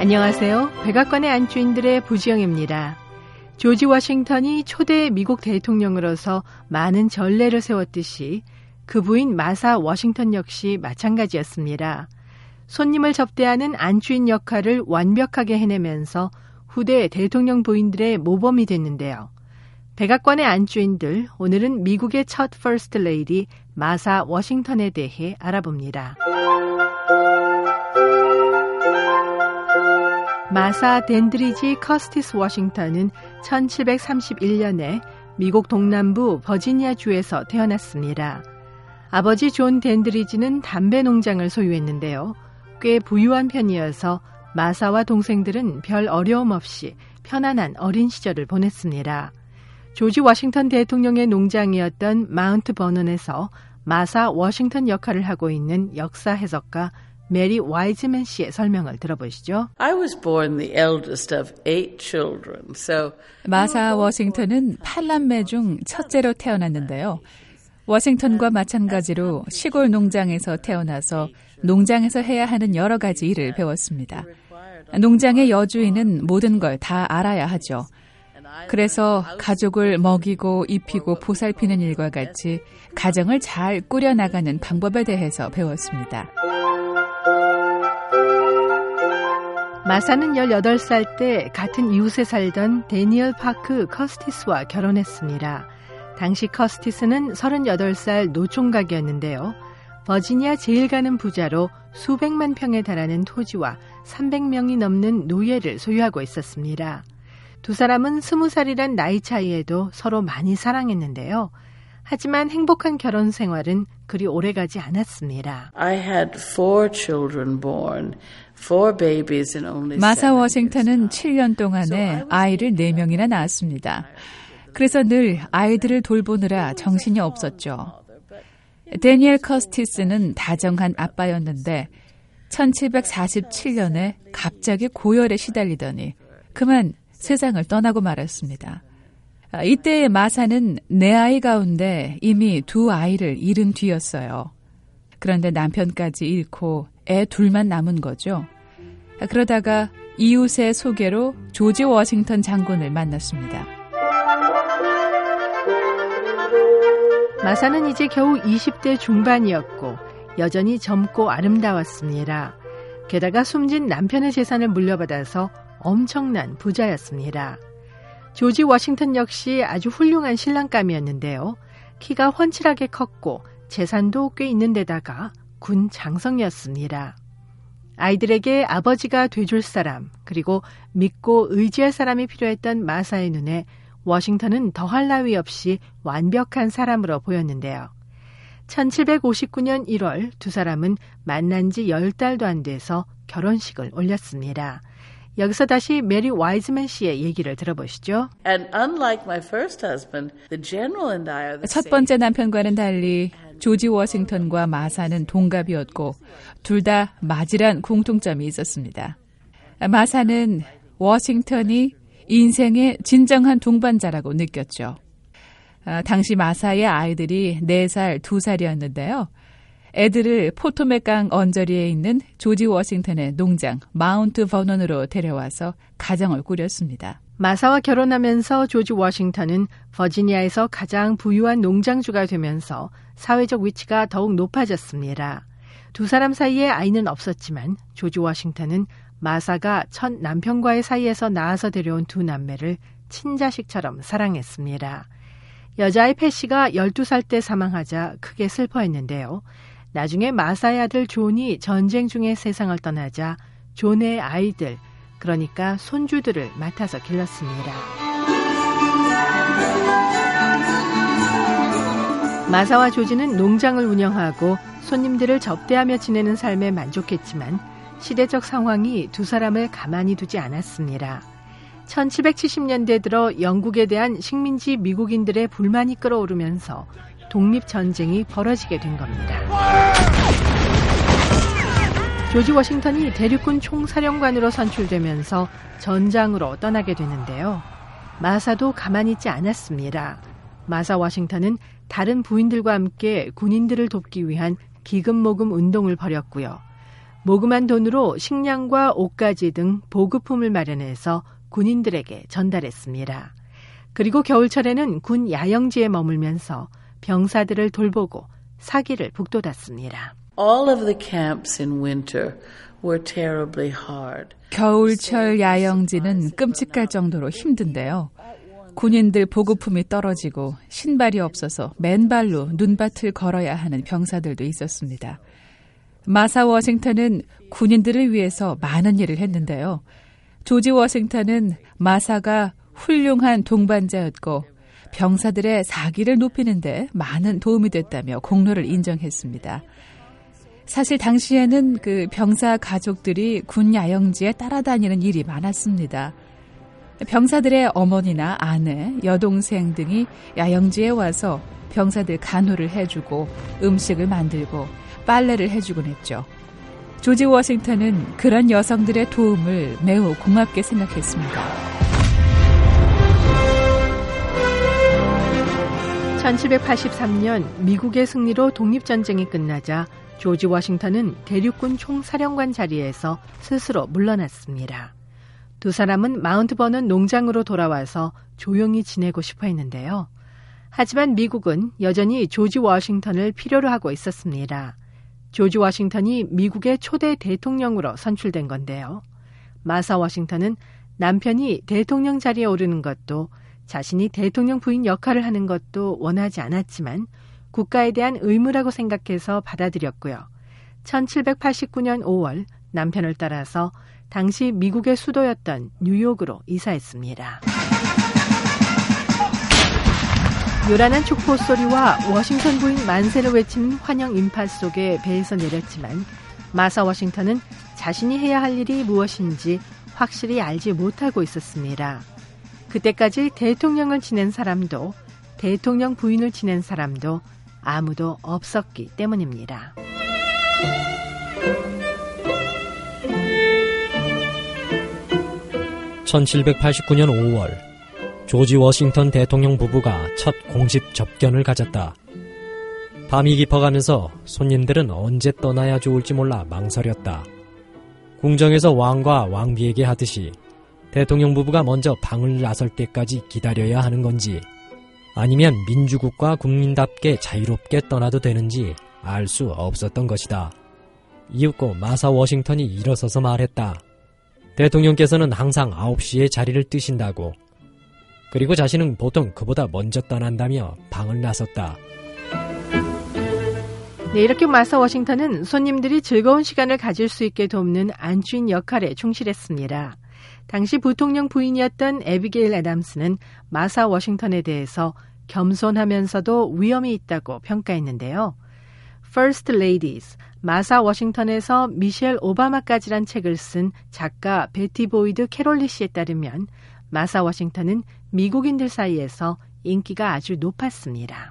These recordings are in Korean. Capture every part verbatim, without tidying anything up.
안녕하세요. 백악관의 안주인들의 부지영입니다. 조지 워싱턴이 초대 미국 대통령으로서 많은 전례를 세웠듯이 그 부인 마사 워싱턴 역시 마찬가지였습니다. 손님을 접대하는 안주인 역할을 완벽하게 해내면서 후대 대통령 부인들의 모범이 됐는데요. 백악관의 안주인들, 오늘은 미국의 첫 퍼스트 레이디 마사 워싱턴에 대해 알아봅니다. 마사 댄드리지 커스티스 워싱턴은 천칠백삼십일 년에 미국 동남부 버지니아주에서 태어났습니다. 아버지 존 댄드리지는 담배 농장을 소유했는데요. 꽤 부유한 편이어서 마사와 동생들은 별 어려움 없이 편안한 어린 시절을 보냈습니다. 조지 워싱턴 대통령의 농장이었던 마운트 버넌에서 마사 워싱턴 역할을 하고 있는 역사 해석가 메리 와이즈맨 씨의 설명을 들어보시죠. I was born the eldest of eight children, so 마사 워싱턴은 팔남매 중 첫째로 태어났는데요. 워싱턴과 마찬가지로 시골 농장에서 태어나서 농장에서 해야 하는 여러 가지 일을 배웠습니다. 농장의 여주인은 모든 걸 다 알아야 하죠. 그래서 가족을 먹이고 입히고 보살피는 일과 같이 가정을 잘 꾸려나가는 방법에 대해서 배웠습니다. 마사는 열여덟 살 때 같은 이웃에 살던 데니얼 파크 커스티스와 결혼했습니다. 당시 커스티스는 서른여덟 살 노총각이었는데요. 버지니아 제일 가는 부자로 수백만 평에 달하는 토지와 삼백 명이 넘는 노예를 소유하고 있었습니다. 두 사람은 스무 살이란 나이 차이에도 서로 많이 사랑했는데요. 하지만 행복한 결혼 생활은 그리 오래가지 않았습니다. I had four children born, four babies in only 마사 seven 워싱턴은 years. 칠 년 동안에 아이를 네 명이나 낳았습니다. 그래서 늘 아이들을 돌보느라 정신이 없었죠. 데니엘 커스티스는 다정한 아빠였는데 천칠백사십칠 년에 갑자기 고열에 시달리더니 그만 세상을 떠나고 말았습니다. 이때 마사는 네 아이 가운데 이미 두 아이를 잃은 뒤였어요. 그런데 남편까지 잃고 애 둘만 남은 거죠. 그러다가 이웃의 소개로 조지 워싱턴 장군을 만났습니다. 마사는 이제 겨우 이십 대 중반이었고 여전히 젊고 아름다웠습니다. 게다가 숨진 남편의 재산을 물려받아서 엄청난 부자였습니다. 조지 워싱턴 역시 아주 훌륭한 신랑감이었는데요. 키가 훤칠하게 컸고 재산도 꽤 있는 데다가 군 장성이었습니다. 아이들에게 아버지가 돼줄 사람, 그리고 믿고 의지할 사람이 필요했던 마사의 눈에 워싱턴은 더할 나위 없이 완벽한 사람으로 보였는데요. 천칠백오십구 년 일월 두 사람은 만난 지 열 달도 안 돼서 결혼식을 올렸습니다. 여기서 다시 메리 와이즈맨 씨의 얘기를 들어보시죠. And unlike my first husband, the general and I are the 첫 same. 번째 남편과는 달리 조지 워싱턴과 마사는 동갑이었고 둘 다 맞이란 공통점이 있었습니다. 마사는 워싱턴이 인생의 진정한 동반자라고 느꼈죠. 아, 당시 마사의 아이들이 네 살, 두 살이었는데요. 애들을 포토맥강 언저리에 있는 조지 워싱턴의 농장 마운트 버넌으로 데려와서 가정을 꾸렸습니다. 마사와 결혼하면서 조지 워싱턴은 버지니아에서 가장 부유한 농장주가 되면서 사회적 위치가 더욱 높아졌습니다. 두 사람 사이에 아이는 없었지만 조지 워싱턴은 마사가 첫 남편과의 사이에서 낳아서 데려온 두 남매를 친자식처럼 사랑했습니다. 여자의 패시가 열두 살 때 사망하자 크게 슬퍼했는데요. 나중에 마사의 아들 존이 전쟁 중에 세상을 떠나자 존의 아이들, 그러니까 손주들을 맡아서 길렀습니다. 마사와 조지는 농장을 운영하고 손님들을 접대하며 지내는 삶에 만족했지만 시대적 상황이 두 사람을 가만히 두지 않았습니다. 천칠백칠십 년대 들어 영국에 대한 식민지 미국인들의 불만이 끓어오르면서 독립전쟁이 벌어지게 된 겁니다. 조지 워싱턴이 대륙군 총사령관으로 선출되면서 전장으로 떠나게 되는데요. 마사도 가만히 있지 않았습니다. 마사 워싱턴은 다른 부인들과 함께 군인들을 돕기 위한 기금모금 운동을 벌였고요. 모금한 돈으로 식량과 옷가지 등 보급품을 마련해서 군인들에게 전달했습니다. 그리고 겨울철에는 군 야영지에 머물면서 병사들을 돌보고 사기를 북돋았습니다. All of the camps in winter were terribly hard. 겨울철 야영지는 끔찍할 정도로 힘든데요. 군인들 보급품이 떨어지고 신발이 없어서 맨발로 눈밭을 걸어야 하는 병사들도 있었습니다. 마사 워싱턴은 군인들을 위해서 많은 일을 했는데요. 조지 워싱턴은 마사가 훌륭한 동반자였고 병사들의 사기를 높이는 데 많은 도움이 됐다며 공로를 인정했습니다. 사실 당시에는 그 병사 가족들이 군 야영지에 따라다니는 일이 많았습니다. 병사들의 어머니나 아내, 여동생 등이 야영지에 와서 병사들 간호를 해주고 음식을 만들고 빨래를 해주곤 했죠. 조지 워싱턴은 그런 여성들의 도움을 매우 고맙게 생각했습니다. 천칠백팔십삼 년 미국의 승리로 독립전쟁이 끝나자 조지 워싱턴은 대륙군 총사령관 자리에서 스스로 물러났습니다. 두 사람은 마운트 버넌 농장으로 돌아와서 조용히 지내고 싶어 했는데요. 하지만 미국은 여전히 조지 워싱턴을 필요로 하고 있었습니다. 조지 워싱턴이 미국의 초대 대통령으로 선출된 건데요. 마사 워싱턴은 남편이 대통령 자리에 오르는 것도 자신이 대통령 부인 역할을 하는 것도 원하지 않았지만 국가에 대한 의무라고 생각해서 받아들였고요. 천칠백팔십구 년 오월 남편을 따라서 당시 미국의 수도였던 뉴욕으로 이사했습니다. 요란한 촉포 소리와 워싱턴 부인 만세를 외치는 환영 인파 속에 배에서 내렸지만 마사 워싱턴은 자신이 해야 할 일이 무엇인지 확실히 알지 못하고 있었습니다. 그때까지 대통령을 지낸 사람도 대통령 부인을 지낸 사람도 아무도 없었기 때문입니다. 천칠백팔십구 년 오월 조지 워싱턴 대통령 부부가 첫 공식 접견을 가졌다. 밤이 깊어가면서 손님들은 언제 떠나야 좋을지 몰라 망설였다. 궁정에서 왕과 왕비에게 하듯이 대통령 부부가 먼저 방을 나설 때까지 기다려야 하는 건지 아니면 민주국가 국민답게 자유롭게 떠나도 되는지 알 수 없었던 것이다. 이윽고 마사 워싱턴이 일어서서 말했다. 대통령께서는 항상 아홉 시에 자리를 뜨신다고. 그리고 자신은 보통 그보다 먼저 떠난다며 방을 나섰다. 네, 이렇게 마사 워싱턴은 손님들이 즐거운 시간을 가질 수 있게 돕는 안주인 역할에 충실했습니다. 당시 부통령 부인이었던 애비게일 애담스는 마사 워싱턴에 대해서 겸손하면서도 위엄이 있다고 평가했는데요. First Ladies, 마사 워싱턴에서 미셸 오바마까지란 책을 쓴 작가 베티 보이드 캐롤리 씨에 따르면 마사 워싱턴은 미국인들 사이에서 인기가 아주 높았습니다.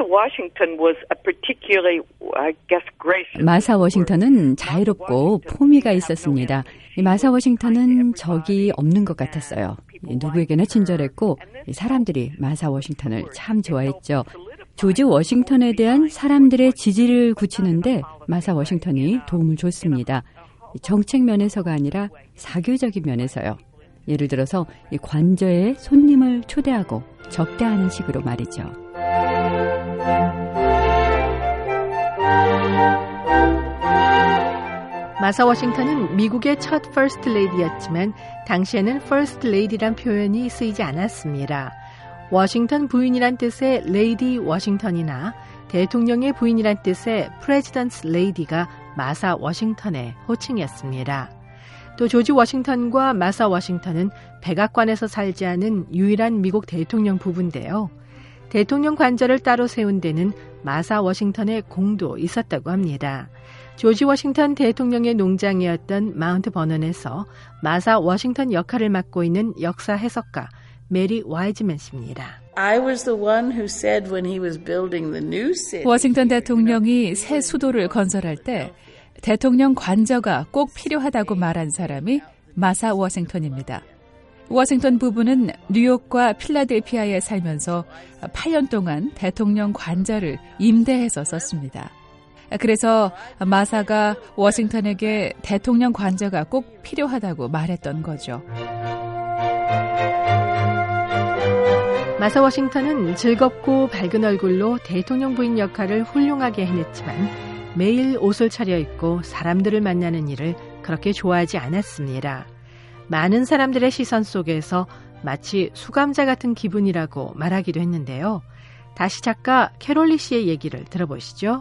마사 워싱턴은 자유롭고 포미가 있었습니다. 마사 워싱턴은 적이 없는 것 같았어요. 누구에게나 친절했고 사람들이 마사 워싱턴을 참 좋아했죠. 조지 워싱턴에 대한 사람들의 지지를 굳히는데 마사 워싱턴이 도움을 줬습니다. 정책 면에서가 아니라 사교적인 면에서요. 예를 들어서 관저에 손님을 초대하고 접대하는 식으로 말이죠. 마사 워싱턴은 미국의 첫 퍼스트 레이디였지만 당시에는 퍼스트 레이디란 표현이 쓰이지 않았습니다. 워싱턴 부인이란 뜻의 레이디 워싱턴이나 대통령의 부인이란 뜻의 프레지던트 레이디가 마사 워싱턴의 호칭이었습니다. 또 조지 워싱턴과 마사 워싱턴은 백악관에서 살지 않은 유일한 미국 대통령 부부인데요. 대통령 관저를 따로 세운 데는 마사 워싱턴의 공도 있었다고 합니다. 조지 워싱턴 대통령의 농장이었던 마운트 버넌에서 마사 워싱턴 역할을 맡고 있는 역사 해석가 메리 와이즈맨 씨입니다. I was the one who said when he was building the new city. 워싱턴 대통령이 새 수도를 건설할 때 대통령 관저가 꼭 필요하다고 말한 사람이 마사 워싱턴입니다. 워싱턴 부부는 뉴욕과 필라델피아에 살면서 팔 년 동안 대통령 관저를 임대해서 썼습니다. 그래서 마사가 워싱턴에게 대통령 관저가 꼭 필요하다고 말했던 거죠. 마사 워싱턴은 즐겁고 밝은 얼굴로 대통령 부인 역할을 훌륭하게 해냈지만 매일 옷을 차려입고 사람들을 만나는 일을 그렇게 좋아하지 않았습니다. 많은 사람들의 시선 속에서 마치 수감자 같은 기분이라고 말하기도 했는데요. 다시 작가 캐롤리 씨의 얘기를 들어보시죠.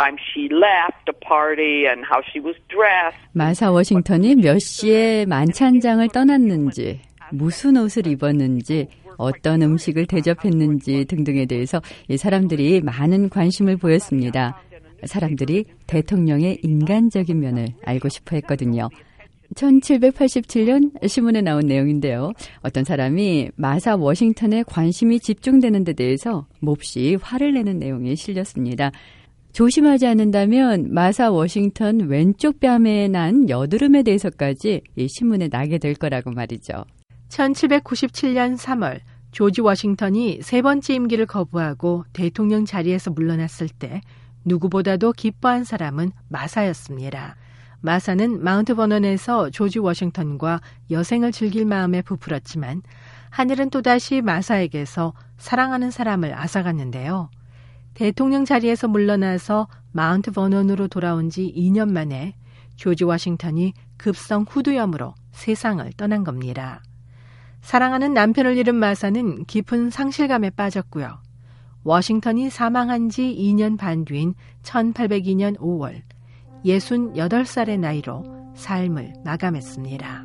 마사 워싱턴이 몇 시에 만찬장을 떠났는지, 무슨 옷을 입었는지, 어떤 음식을 대접했는지 등등에 대해서 사람들이 많은 관심을 보였습니다. 사람들이 대통령의 인간적인 면을 알고 싶어 했거든요. 천칠백팔십칠 년 신문에 나온 내용인데요. 어떤 사람이 마사 워싱턴에 관심이 집중되는 데 대해서 몹시 화를 내는 내용이 실렸습니다. 조심하지 않는다면 마사 워싱턴 왼쪽 뺨에 난 여드름에 대해서까지 이 신문에 나게 될 거라고 말이죠. 천칠백구십칠 년 삼월 조지 워싱턴이 세 번째 임기를 거부하고 대통령 자리에서 물러났을 때 누구보다도 기뻐한 사람은 마사였습니다. 마사는 마운트 버넌에서 조지 워싱턴과 여생을 즐길 마음에 부풀었지만 하늘은 또다시 마사에게서 사랑하는 사람을 앗아갔는데요. 대통령 자리에서 물러나서 마운트 버넌으로 돌아온 지 이 년 만에 조지 워싱턴이 급성 후두염으로 세상을 떠난 겁니다. 사랑하는 남편을 잃은 마사는 깊은 상실감에 빠졌고요. 워싱턴이 사망한 지 이 년 반 뒤인 천팔백이 년 오월 예순여덟 살의 나이로 삶을 마감했습니다.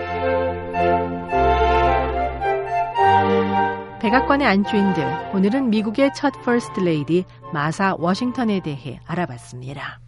백악관의 안주인들, 오늘은 미국의 첫 퍼스트 레이디 마사 워싱턴에 대해 알아봤습니다.